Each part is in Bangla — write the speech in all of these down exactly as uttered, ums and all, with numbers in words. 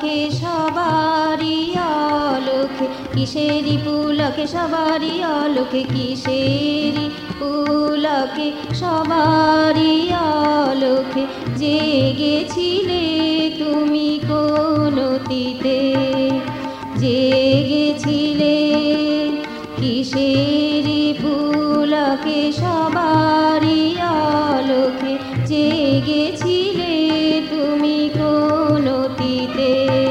পুলকে সবারই আলোকে, কিসেরি পুলকে সবারই আলোকে, কিসেরি পুলকে সবারই আলোকে জেগেছিলে তুমি কোন অতীতে, জেগেছিলে কিসেরি পুলকে সবারই আলোকে জেগেছিলে তুমি কোন অতীতে,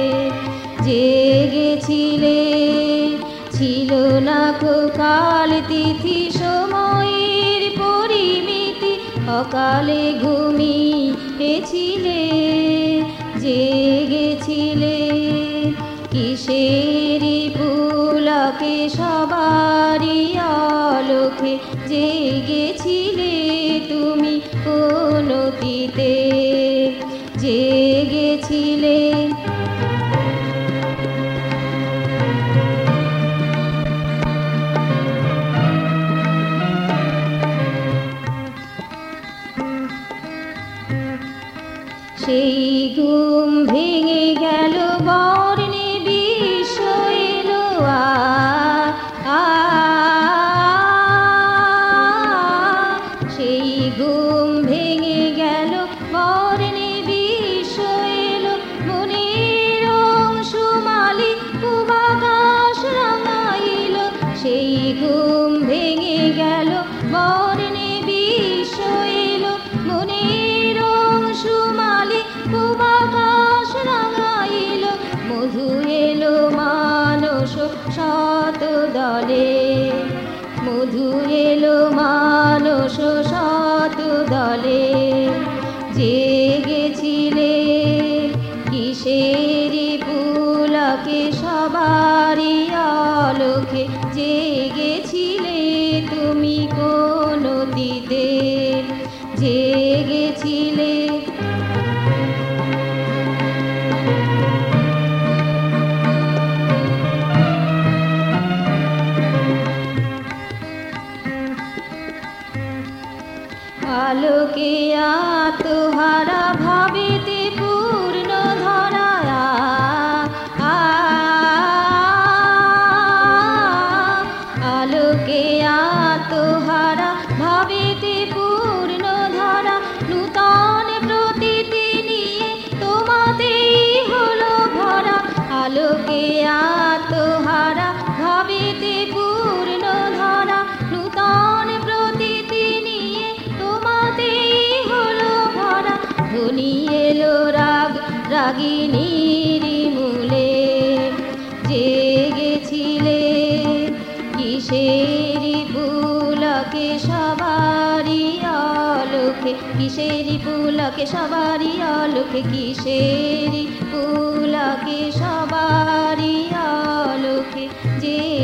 জেগেছিলে। ছিল না কো কাল তিথি সময়ের পরিমিতি, অকালে ঘুমিয়েছিলে, জেগেছিলে কিসেরি পুলকে সবারই আলোকে জেগেছিলে তুমি কোন অতীতে, জেগেছিলে। সেই ঘুম ভেঙে গেল বর্ণে বিশ্ব এলো আ আ, সেই ঘুম ভেঙে গেল বর্ণে বিশ্ব এলো, মনের অংশুমালি পূবাকাশ রাঙাইল, সেই ঘুম ভেঙে গেল বর্ণে বিশ্ব এলো, মনের অংশুমালি পূবাকাশ রাঙাইল, মধু এলো মানস শত দলে, মধু এলো মানস শত দলে, জেগেছিলে কিসেরি পুলকে সবারই আলোকে জেগেছিলে তুমি কোন অতীতে, জেগেছিলে। আলোকে আত্মহারা ভাবেতে পূর্ণ ধরা আ, আলোকে আত্মহারা ভাবেতে পূর্ণ ধরা, নূতন প্রতীতি নিয়ে তোমাতেই হলো ভরা, আলোকে আত্মহারা ভাবেতে পূর্ণ ধরা, নূতন প্রতীতি নিয়ে তোমাতেই হলো ভরা, ধ্বনি এলো রাগ রাগিনীর মূলে, জেগেছিলে কিসেরি পুলকে সবারই আলোকে, কিসেরি পুলকে সবারই আলোকে, কিসেরি পুলকে সবারই আলোকে যে